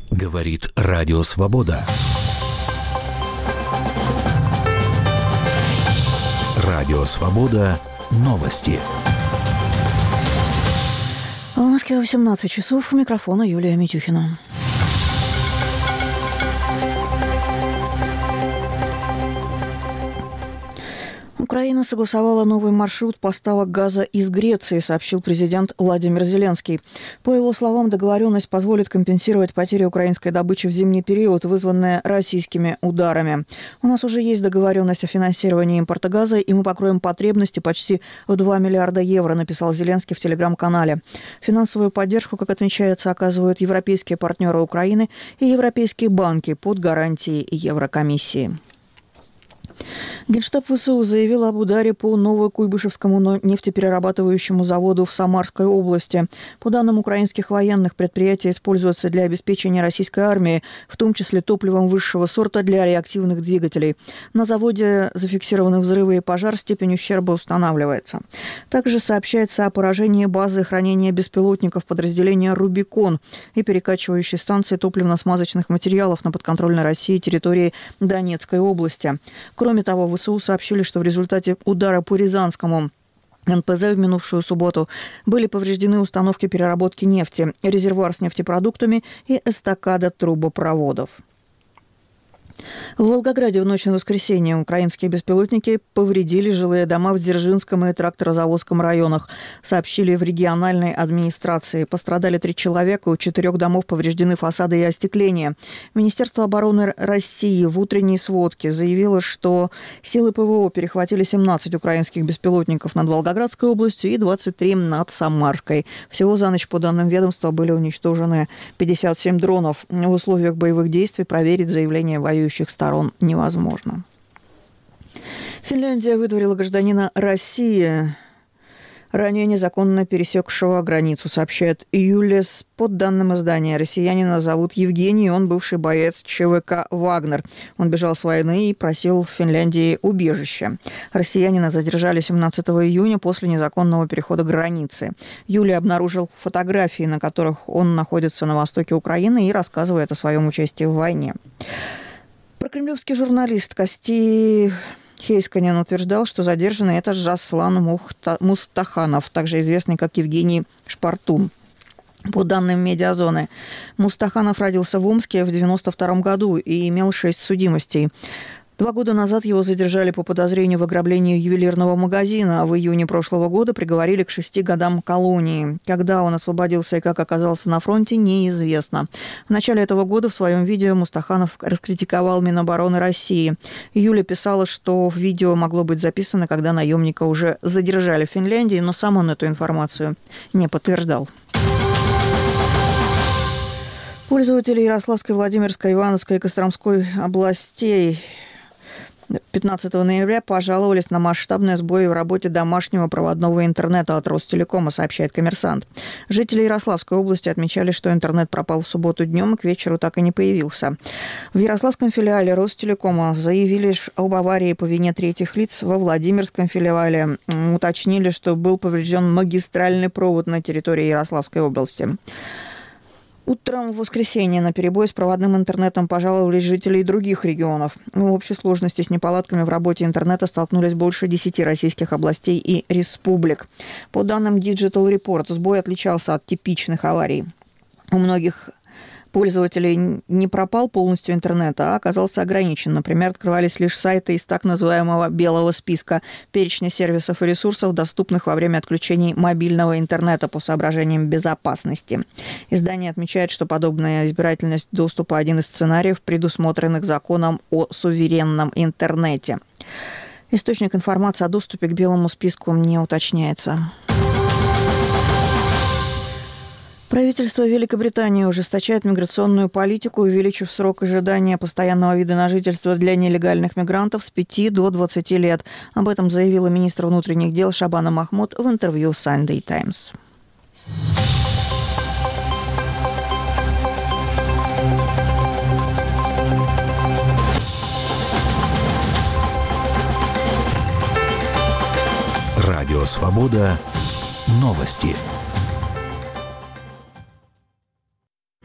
Говорит Радио Свобода. Радио Свобода. Новости. В Москве 18 часов. У микрофона Юлия Митюхина. Украина согласовала новый маршрут поставок газа из Греции, сообщил президент Владимир Зеленский. По его словам, договоренность позволит компенсировать потери украинской добычи в зимний период, вызванные российскими ударами. У нас уже есть договоренность о финансировании импорта газа, и мы покроем потребности почти в 2 миллиарда евро, написал Зеленский в телеграм-канале. Финансовую поддержку, как отмечается, оказывают европейские партнеры Украины и европейские банки под гарантией Еврокомиссии. Генштаб ВСУ заявил об ударе по Новокуйбышевскому нефтеперерабатывающему заводу в Самарской области. По данным украинских военных, предприятие используется для обеспечения российской армии, в том числе топливом высшего сорта для реактивных двигателей. На заводе зафиксированы взрывы и пожар, степень ущерба устанавливается. Также сообщается о поражении базы хранения беспилотников подразделения «Рубикон» и перекачивающей станции топливно-смазочных материалов на подконтрольной России территории Донецкой области. Кроме того, ВСУ сообщили, что в результате удара по Рязанскому НПЗ в минувшую субботу были повреждены установки переработки нефти, резервуар с нефтепродуктами и эстакада трубопроводов. В Волгограде в ночь на воскресенье украинские беспилотники повредили жилые дома в Дзержинском и Тракторозаводском районах, сообщили в региональной администрации. Пострадали 3 человека, у 4 домов повреждены фасады и остекление. Министерство обороны России в утренней сводке заявило, что силы ПВО перехватили 17 украинских беспилотников над Волгоградской областью и 23 над Самарской. Всего за ночь, по данным ведомства, были уничтожены 57 дронов. В условиях боевых действий проверить заявление воюющих сторон невозможно. Финляндия выдворила гражданина России, ранее незаконно пересекшего границу, сообщает Юлес. Под данным издания, россиянина зовут Евгений, он бывший боец ЧВК «Вагнер». Он бежал с войны и просил в Финляндии убежище. Россиянина задержали 17 июня после незаконного перехода границы. Юлия обнаружил фотографии, на которых он находится на востоке Украины и рассказывает о своем участии в войне. Прокремлевский журналист Кости Хейсканен утверждал, что задержанный – это Жаслан Мустаханов, также известный как Евгений Шпартун. По данным «Медиазоны», Мустаханов родился в Омске в 1992 году и имел 6 судимостей. 2 года назад его задержали по подозрению в ограблении ювелирного магазина, а в июне прошлого года приговорили к 6 годам колонии. Когда он освободился и как оказался на фронте, неизвестно. В начале этого года в своем видео Мустаханов раскритиковал Минобороны России. Юля писала, что видео могло быть записано, когда наемника уже задержали в Финляндии, но сам он эту информацию не подтверждал. Пользователи Ярославской, Владимирской, Ивановской и Костромской областей 15 ноября пожаловались на масштабные сбои в работе домашнего проводного интернета от Ростелекома, сообщает «Коммерсант». Жители Ярославской области отмечали, что интернет пропал в субботу днем и к вечеру так и не появился. В Ярославском филиале Ростелекома заявили об аварии по вине третьих лиц. Во Владимирском филиале уточнили, что был поврежден магистральный провод на территории Ярославской области. Утром в воскресенье на перебой с проводным интернетом пожаловались жители и других регионов. В общей сложности с неполадками в работе интернета столкнулись больше 10 российских областей и республик. По данным Digital Report, сбой отличался от типичных аварий. У многих пользователей не пропал полностью интернет, а оказался ограничен. Например, открывались лишь сайты из так называемого белого списка перечня сервисов и ресурсов, доступных во время отключений мобильного интернета по соображениям безопасности. Издание отмечает, что подобная избирательность доступа – один из сценариев, предусмотренных законом о суверенном интернете. Источник информации о доступе к белому списку не уточняется. Правительство Великобритании ужесточает миграционную политику, увеличив срок ожидания постоянного вида на жительство для нелегальных мигрантов с 5 до 20 лет. Об этом заявила министр внутренних дел Шабана Махмуд в интервью Sunday Times. Радио Свобода. Новости.